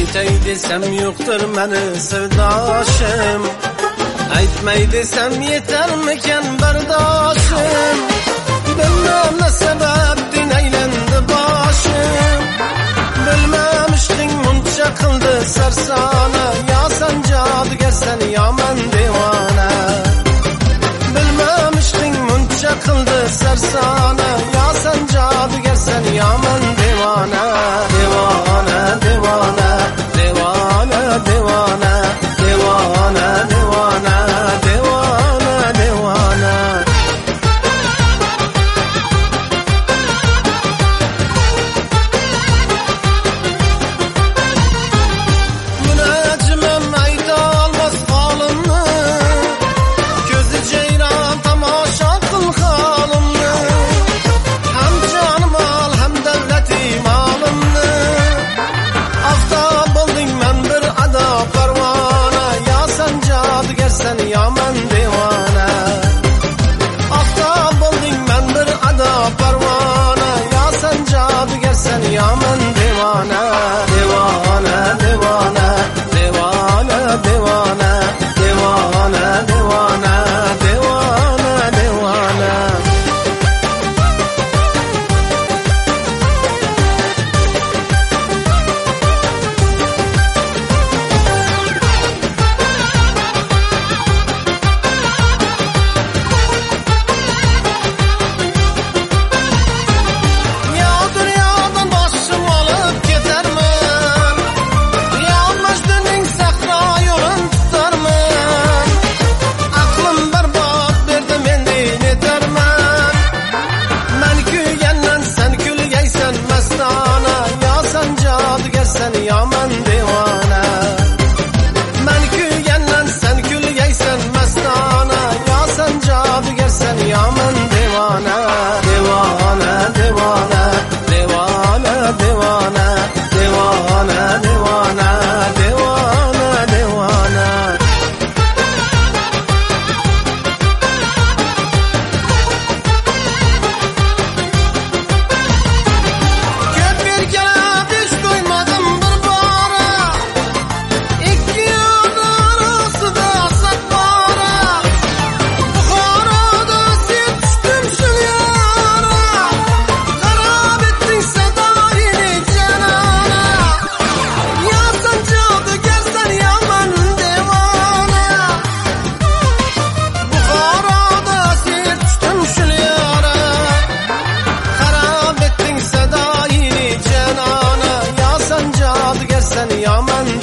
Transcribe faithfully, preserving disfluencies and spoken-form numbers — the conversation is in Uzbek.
Aytay desem yoktur meni sirdoshim, aytmay desem yetarmikan bardoshim. Bilmem ne sebeptin aylandi boshim, bilmemiştin muncha qildi sarsona. Ya sen jodugarsan yo men devona, bilmemiştin muncha qildi sarsona. Ya sen jodugarsan yo men devona. Devona, devona, devona, devona, devona, devona, devona, devona. Münacimem ayta olmaz halimni, ko'zi ceyran tomosha qil holimni. Ham jonim ol, ham davlatim olimni. Oftob bo'lding men bir ado parvona. Ya sen jodugarsan yo men devona. Oftob bo'lding men bir ado parvona. Ya sen jodugarsan yo men devona. Devona, devona, devona, devona, devona, devona, devona, devona. Ya dunyodan boshim olib ketarman, ya Majnuning sahro yo'lin tutarman. Aqlim barbod berdi meni netarman, men kuygandan sen kulgaysan mastona. Ya sen jodugarsan yo men devona, men kuygandan sen kulgaysan mastona. Ya sen jodugarsan yo men devona. Devona, devona, devona, devona, devona, devona, devona, devona. Ko'p berkala besh qo'ymadim bir bora, ikki yo'l orasida asab bora. Buxoroda sen tushdim shul yora, qarab etding sadoyini janona. Ya sen jodugarsan yo men devona. Buxoroda sen tushdim shul yora, qarab etding sadoyini janona. Ya sen jodugarsan yo men